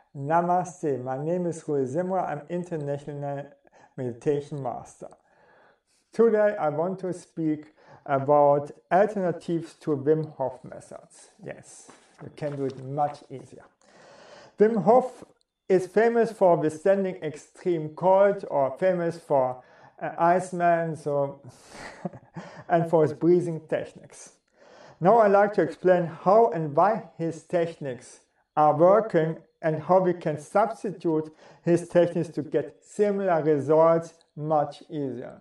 Namaste. My name is Rui Zimra. I'm International Meditation Master. Today I want to speak about alternatives to Wim Hof methods. Yes, you can do it much easier. Wim Hof is famous for withstanding extreme cold, or famous for Iceman, and for his breathing techniques. Now I'd like to explain how and why his techniques are working and how we can substitute his techniques to get similar results much easier.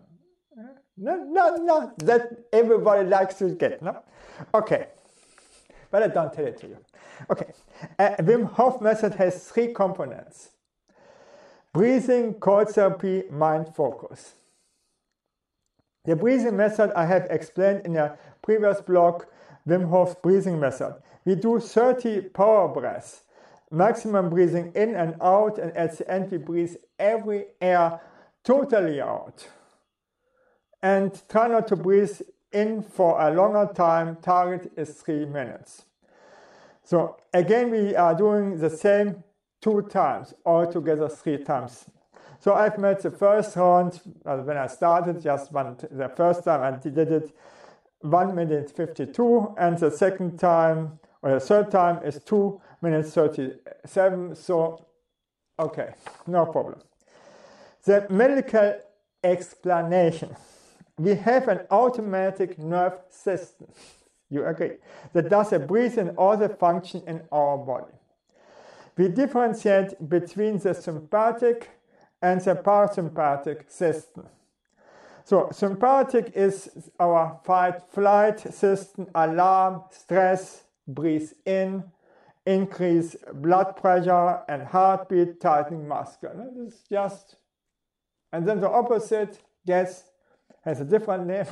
No, that everybody likes to get, no? Okay, but I don't tell it to you. Okay, Wim Hof method has 3 components: breathing, cold therapy, mind focus. The breathing method I have explained in a previous blog, Wim Hof's breathing method. We do 30 power breaths, maximum breathing in and out, and at the end we breathe every air totally out. And try not to breathe in for a longer time. Target is 3 minutes. So again, we are doing the same 2 times, altogether 3 times. So I've made the first round, when I started, the first time I did it 1 minute 52, and the second time, or the third time, is 2 minutes 37. So, okay, no problem. The medical explanation. We have an automatic nerve system, you agree, that does a breathing and all the function in our body. We differentiate between the sympathetic and the parasympathetic system. So sympathetic is our fight-flight system, alarm, stress, breathe in, increase blood pressure and heartbeat, tightening muscle. This is just, and then the opposite, yes, has a different name,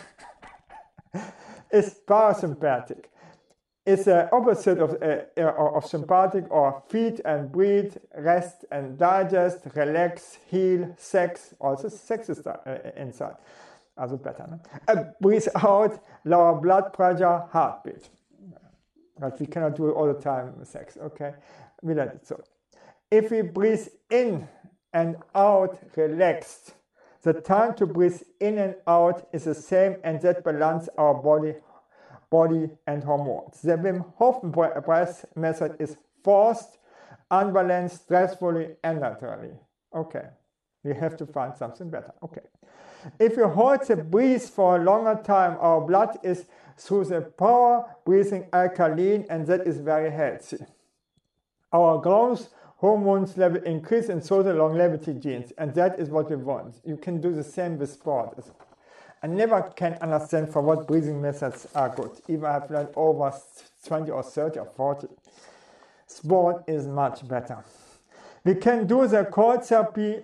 is parasympathetic. It's the opposite of sympathetic, or feed and breathe, rest and digest, relax, heal, sex. Also sex is inside. Also better. No? Breathe out, lower blood pressure, heartbeat. But we cannot do it all the time with sex, okay? We let it so. If we breathe in and out relaxed, the time to breathe in and out is the same, and that balances our body and hormones. The Wim Hof breath method is forced, unbalanced, stressfully, and naturally. Okay, we have to find something better. Okay, if you hold the breath for a longer time, our blood is through the power breathing alkaline, and that is very healthy. Our growth hormones level increase, and so the longevity genes, and that is what we want. You can do the same with sport. I never can understand for what breathing methods are good. Even I've learned over 20 or 30 or 40. Sport is much better. We can do the cold therapy.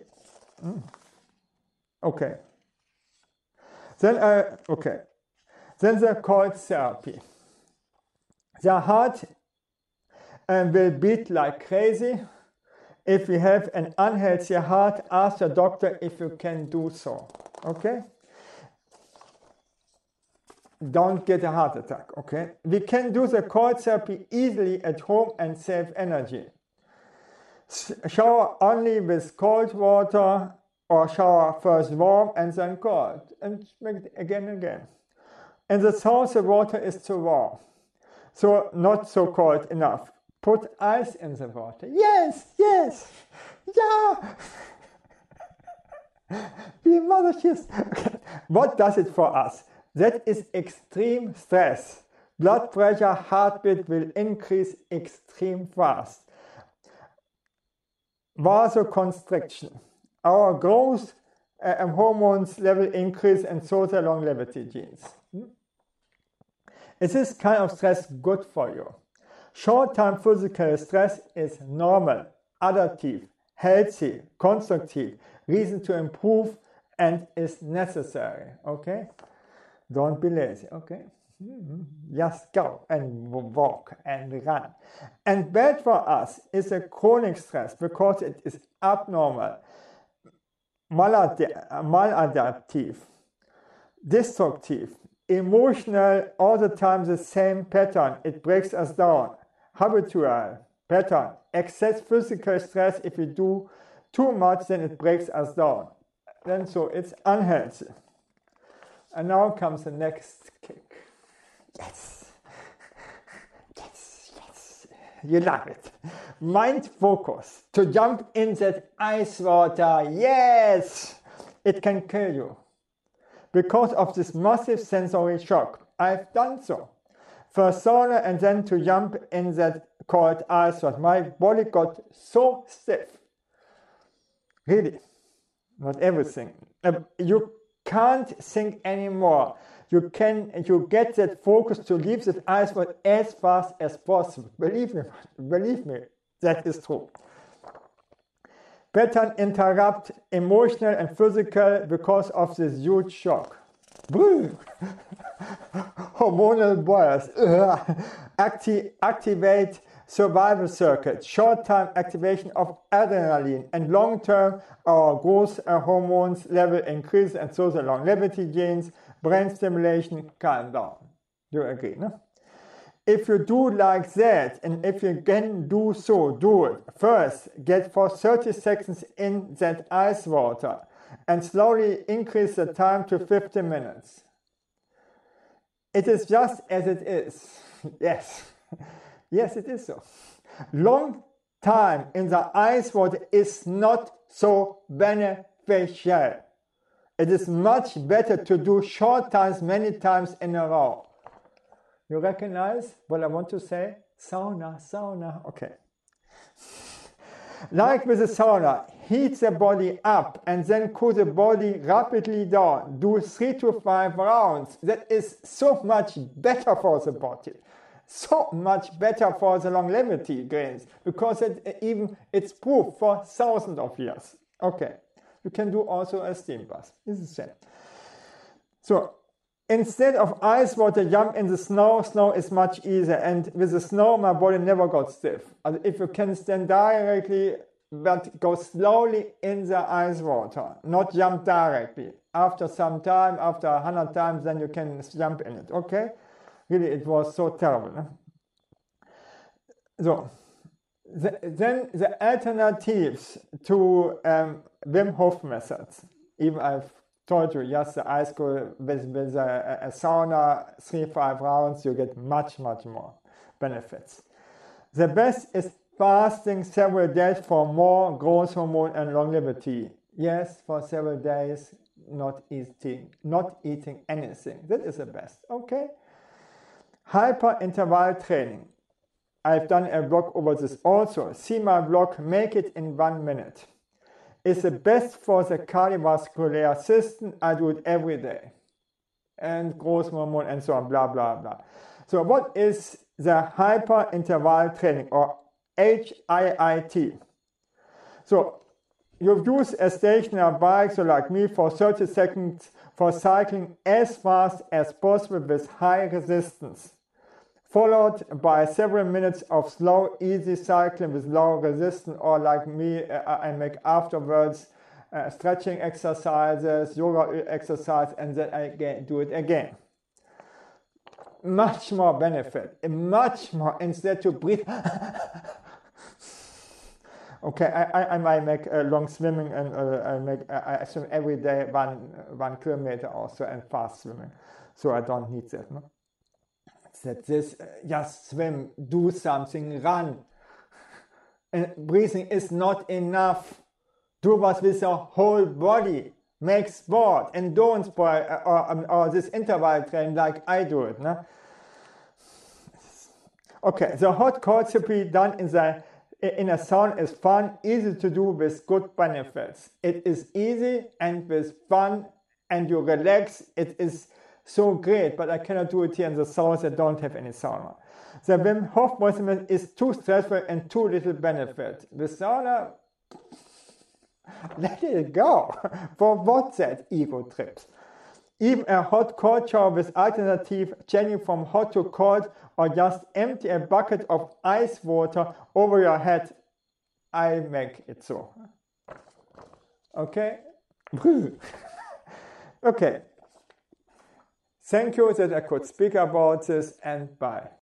Okay. Then the cold therapy. The heart will beat like crazy. If you have an unhealthy heart, ask the doctor if you can do so. Okay? Don't get a heart attack, okay? We can do the cold therapy easily at home and save energy. Shower only with cold water, or shower first warm and then cold, and make it again and again. In the south, the water is too warm, so not so cold enough. Put ice in the water. Yes, yeah. Be masochist. Okay. What does it for us? That is extreme stress. Blood pressure, heartbeat will increase extreme fast. Vasoconstriction. Our growth hormones level increase, and so the longevity genes. Is this kind of stress good for you? Short-term physical stress is normal, adaptive, healthy, constructive, reason to improve, and is necessary. Okay? Don't be lazy, okay? Just go and walk and run. And bad for us is a chronic stress, because it is abnormal, maladaptive, destructive, emotional, all the time the same pattern. It breaks us down. Habitual, Pattern. Excess physical stress, if we do too much, then it breaks us down. Then so it's unhealthy. And now comes the next kick. Yes. Yes, yes. You love it. Mind focus. To jump in that ice water. Yes! It can kill you. Because of this massive sensory shock. I've done so. First sauna and then to jump in that cold ice water. My body got so stiff. Really. Not everything. You can't think anymore. You get that focus to leave that ice water as fast as possible. Believe me, that is true. Pattern interrupt emotional and physical because of this huge shock. Hormonal bias. Activate survival circuits, short-term activation of adrenaline, and long-term our growth hormones level increase, and so the longevity gains, brain stimulation, calm down. You agree, no? If you do like that, and if you can do so, do it. First, get for 30 seconds in that ice water, and slowly increase the time to 50 minutes. It is just as it is. Yes. Yes, it is so. Long time in the ice water is not so beneficial. It is much better to do short times many times in a row. You recognize what I want to say? Sauna. Okay. Like with the sauna, heat the body up and then cool the body rapidly down. Do 3 to 5 rounds. That is so much better for the body. So much better for the longevity gains, because it's proof for thousands of years. Okay, you can do also a steam bath. It's the same. So instead of ice water, jump in the snow. Snow is much easier, and with the snow, my body never got stiff. If you can stand directly, but go slowly in the ice water, not jump directly. After some time, after 100 times, then you can jump in it. Okay. Really, it was so terrible. No? So, then the alternatives to Wim Hof methods. Even I've told you, yes, the ice cold with a sauna, 3-5 rounds, you get much more benefits. The best is fasting several days for more growth hormone and longevity. Yes, for several days, not eating anything. That is the best. Okay. Hyper interval training. I've done a blog over this also. See my blog, Make It in 1 Minute. It's the best for the cardiovascular system. I do it every day. And growth hormone and so on, blah, blah, blah. So what is the hyper interval training, or HIIT? So you use a stationary bike, so like me, for 30 seconds for cycling as fast as possible with high resistance, followed by several minutes of slow, easy cycling with low resistance, or like me, I make afterwards stretching exercises, yoga exercise, and then I do it again. Much more benefit, much more, instead to breathe. Okay, I might make long swimming, and I swim every day 1 kilometer also, and fast swimming, so I don't need that. No? That this, just swim, do something, run. And breathing is not enough. Do what with your whole body. Make sport, and don't sport or this interval training like I do it. No? Okay, the hot cold therapy done in a sauna is fun, easy to do with good benefits. It is easy and with fun, and you relax. It is so great, but I cannot do it here in the south that don't have any sauna. The Wim Hof method is too stressful and too little benefit. The sauna, let it go. For what that ego trips? Even a hot cold shower with alternative changing from hot to cold, or just empty a bucket of ice water over your head. I make it so. Okay? Okay. Thank you that I could speak about this, and bye.